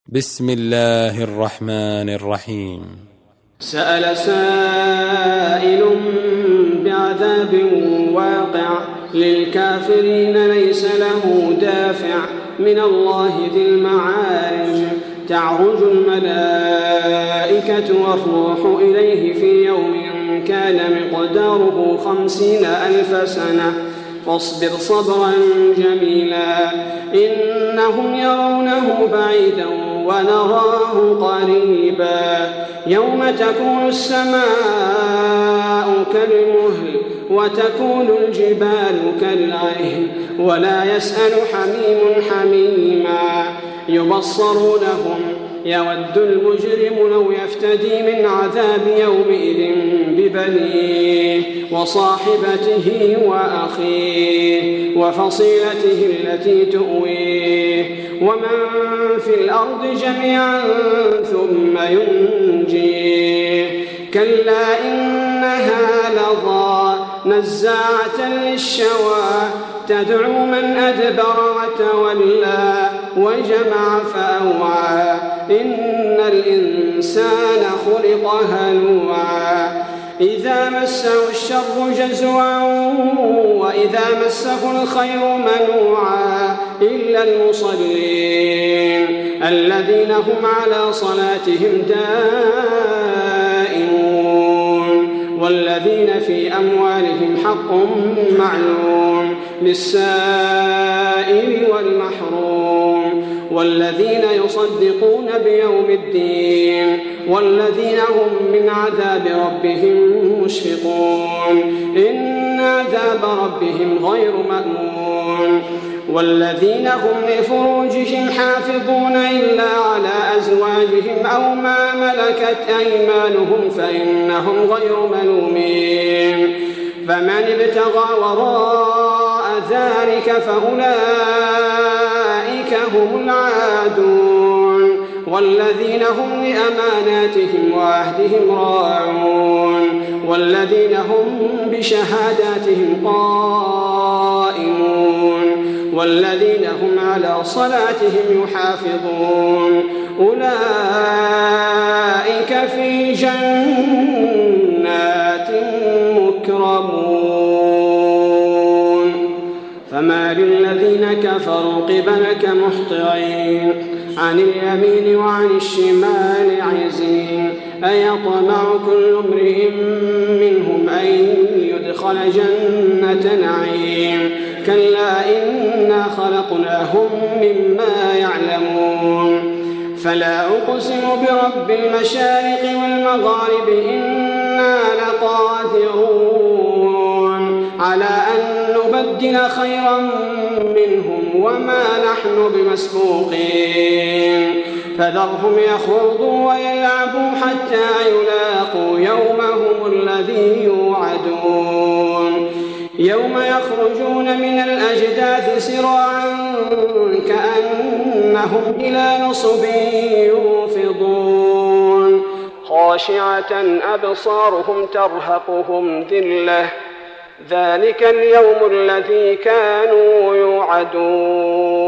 بسم الله الرحمن الرحيم. سأل سائل بعذاب واقع للكافرين ليس له دافع من الله ذي المعارج تعرج الملائكة والروح إليه في يوم كان مقداره 50,000 سنة فاصبر صبرا جميلا إنهم يرونه بعيدا ونراه قريبا يوم تكون السماء كالمهل وتكون الجبال كالعهن ولا يسأل حميم حميما يبصرونهم يود المجرم لو يفتدي من عذاب يومئذ ببنيه وصاحبته وأخيه وفصيلته التي تؤويه ومن في الأرض جميعا ثم ينجيه كلا إنها لظى نزاعة للشوى تدعو من أدبر وتولى وجمع فأوعى إن الإنسان خلق هلوعا إذا مسه الشر جزوعا وإذا مسه الخير منوعا إلا المصلين الذين هم على صلاتهم دائمون والذين في أموالهم حق معلوم للسائل والمحروم والذين يصدقون بيوم الدين والذين هم من عذاب ربهم مشفقون إن عذاب ربهم غير مأمون والذين هم لفروجهم حافظون إلا على أزواجهم أو ما ملكت أيمانهم فإنهم غير ملومين فمن ابتغى وراء ذلك فأولئك هم العادون والذين هم لأماناتهم وعهدهم راعون والذين هم بشهاداتهم قائمون والذين هم على صلاتهم يحافظون أولئك في جنات مكرمون فما للذين كفروا قبلك مهطعين عن اليمين وعن الشمال عزين أيطمع كل امرئ منهم أن يدخل جنة نعيم كلا إنا خلقناهم مما يعلمون فلا أقسم برب المشارق والمغارب إنا لقادرون على أن نبدل خيرا منهم وما نحن بمسبوقين فذرهم يخوضوا ويلعبوا حتى يلاقوا يومهم الذي يوعدون يوم يخرجون من الأجداث سراعا كأنهم إلى نصب يوفضون خاشعة أبصارهم ترهقهم ذلة ذلك اليوم الذي كانوا يوعدون